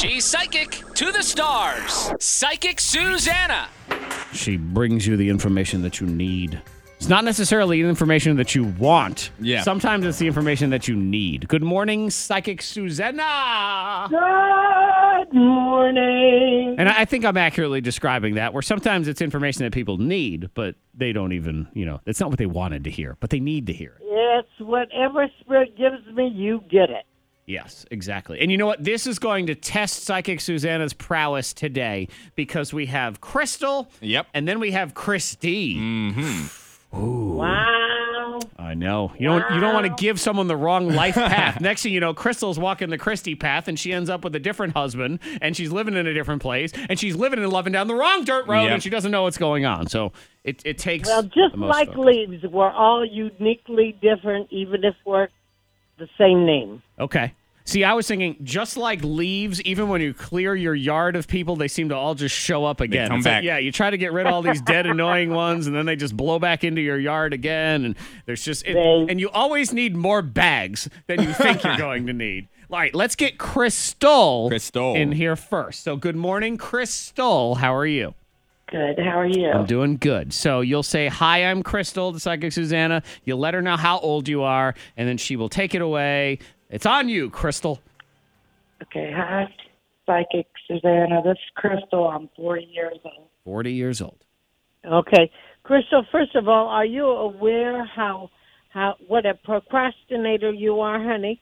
She's psychic to the stars. Psychic Susanna. She brings you the information that you need. It's not necessarily the information that you want. Yeah. Sometimes it's the information that you need. Good morning, Psychic Susanna. Good morning. And I think I'm accurately describing that, where sometimes it's information that people need, but they don't even, it's not what they wanted to hear, but they need to hear it. It's whatever spirit gives me, you get it. Yes, exactly. And you know what? This is going to test Psychic Susanna's prowess today because we have Crystal. Yep. And then we have Christy. Mm-hmm. Ooh. Wow. I know. You don't want to give someone the wrong life path. Next thing you know, Crystal's walking the Christy path, and she ends up with a different husband, and she's living in a different place, and she's living and loving down the wrong dirt road, and she doesn't know what's going on. So it takes. Well, just the most like focus. leaves, we're all uniquely different, even if we're the same name. Okay. See, I was thinking, just like leaves, even when you clear your yard of people, they seem to all just show up again. They come It's like, back. yeah, you try to get rid of all these dead, annoying ones, and then they just blow back into your yard again. And there's just, and you always need more bags than you think you're going to need. All right, let's get Crystal in here first. So, good morning, Crystal. How are you? Good. How are you? I'm doing good. So you'll say, hi, I'm Crystal, the Psychic Susanna. You'll let her know how old you are, and then she will take it away. It's on you, Crystal. Okay, hi, Psychic Susanna. This is Crystal. I'm 40 years old. 40 years old. Okay. Crystal, first of all, are you aware what a procrastinator you are, honey?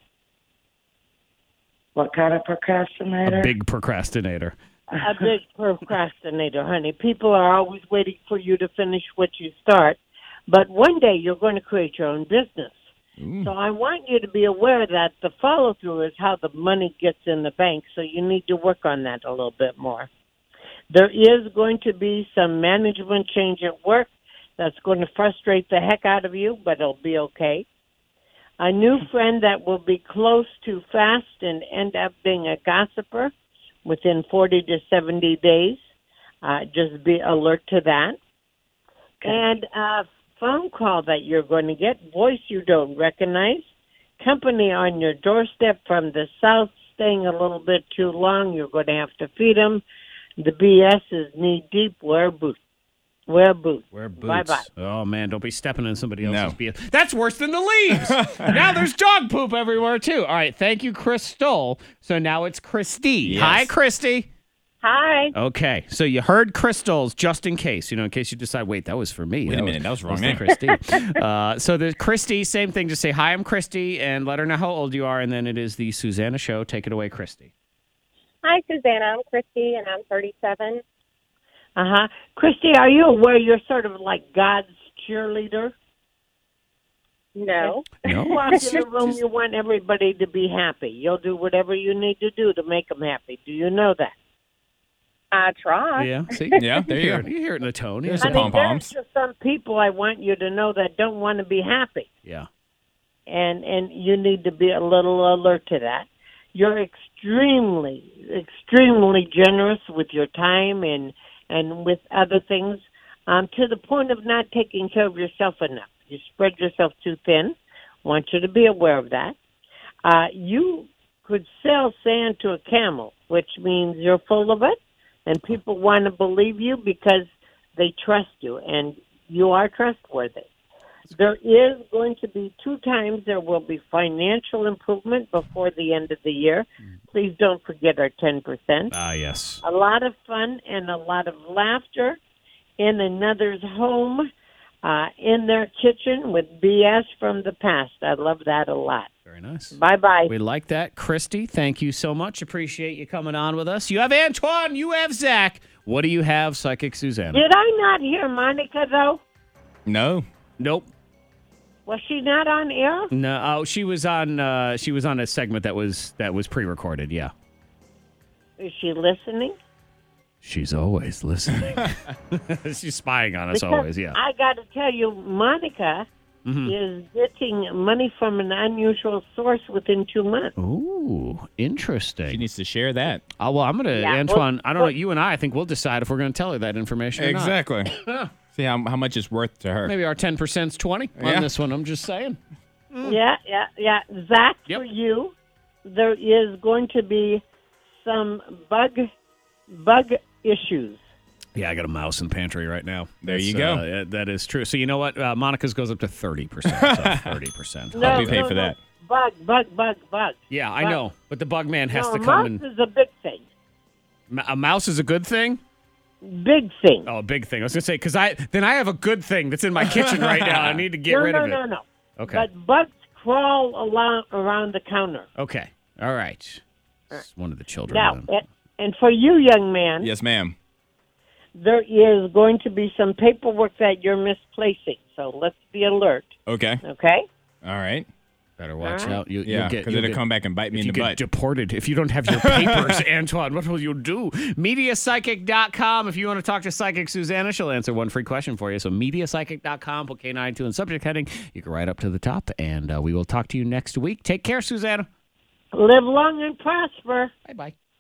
What kind of procrastinator? A big procrastinator. A big procrastinator, honey. People are always waiting for you to finish what you start, but one day you're going to create your own business. So I want you to be aware that the follow-through is how the money gets in the bank, so you need to work on that a little bit more. There is going to be some management change at work that's going to frustrate the heck out of you, but it'll be okay. A new friend that will be close to fast and end up being a gossiper within 40 to 70 days. Just be alert to that. Okay. And a phone call that you're going to get, voice you don't recognize, company on your doorstep from the south staying a little bit too long. You're going to have to feed them. The BS is knee-deep. Wear boots. Wear boots. Wear boots. Bye-bye. Oh, man, don't be stepping in somebody else's BS. That's worse than the leaves. Now there's dog poop everywhere, too. All right, thank you, Crystal. So now it's Christy. Yes. Hi, Christy. Hi. Okay, so you heard Crystal's just in case, in case you decide, wait, that was for me. Wait a minute, that was wrong not name. Christy. So the Christy, same thing. Just say, hi, I'm Christy, and let her know how old you are, and then it is the Susanna Show. Take it away, Christy. Hi, Susanna. I'm Christy, and I'm 37. Uh-huh. Christy, are you aware you're sort of like God's cheerleader? No. No? You walk in the room, you want everybody to be happy. You'll do whatever you need to do to make them happy. Do you know that? I try. Yeah, see? Yeah, there you go. You hear it in the tone. There's Yeah. the pom-poms. There's just some people I want you to know that don't want to be happy. Yeah. And you need to be a little alert to that. You're extremely, extremely generous with your time and with other things, to the point of not taking care of yourself enough. You spread yourself too thin. Want you to be aware of that. You could sell sand to a camel, which means you're full of it, and people want to believe you because they trust you, and you are trustworthy. There is going to be 2 times there will be financial improvement before the end of the year. Please don't forget our 10%. Ah, yes. A lot of fun and a lot of laughter in another's home, in their kitchen with BS from the past. I love that a lot. Very nice. Bye-bye. We like that. Christy, thank you so much. Appreciate you coming on with us. You have Antoine. You have Zach. What do you have, Psychic Susanna? Did I not hear Monica, though? No. Nope. Was she not on air? No. Oh, she was on a segment that was pre-recorded. Yeah. Is she listening? She's always listening. She's spying on us Because always. Yeah. I got to tell you, Monica is getting money from an unusual source within 2 months. Ooh, interesting. She needs to share that. Well, I'm going to, Yeah, Antoine, I don't know, you and I think we'll decide if we're going to tell her that information or not. Exactly. See how much it's worth to her. Maybe our 10%'s 20 Yeah. on this one. I'm just saying. Yeah. Zach, Yep. for you, there is going to be some bug issues. Yeah, I got a mouse in the pantry right now. There you go. That is true. So you know what? Monica's goes up to 30%. So 30%. I'll be paying for that. Bug. Yeah, I know. But the bug man has No, to a come mouse is a big thing. A mouse is a good thing? Big thing. Oh, a big thing. I was going to say, because I have a good thing that's in my kitchen right now. I need to get rid of it. No. Okay. But bugs crawl around the counter. Okay. All right. It's one of the children. Now, then. and for you, young man, Yes, ma'am. there is going to be some paperwork that you're misplacing. So let's be alert. Okay. Okay? All right. Better watch All right. out. Yeah, because it'll come back and bite me in you the get butt. deported if you don't have your papers, Antoine. What will you do? MediaPsychic.com. If you want to talk to Psychic Susanna, she'll answer one free question for you. So MediaPsychic.com, put K92 in subject heading. You can right up to the top, and we will talk to you next week. Take care, Susanna. Live long and prosper. Bye-bye.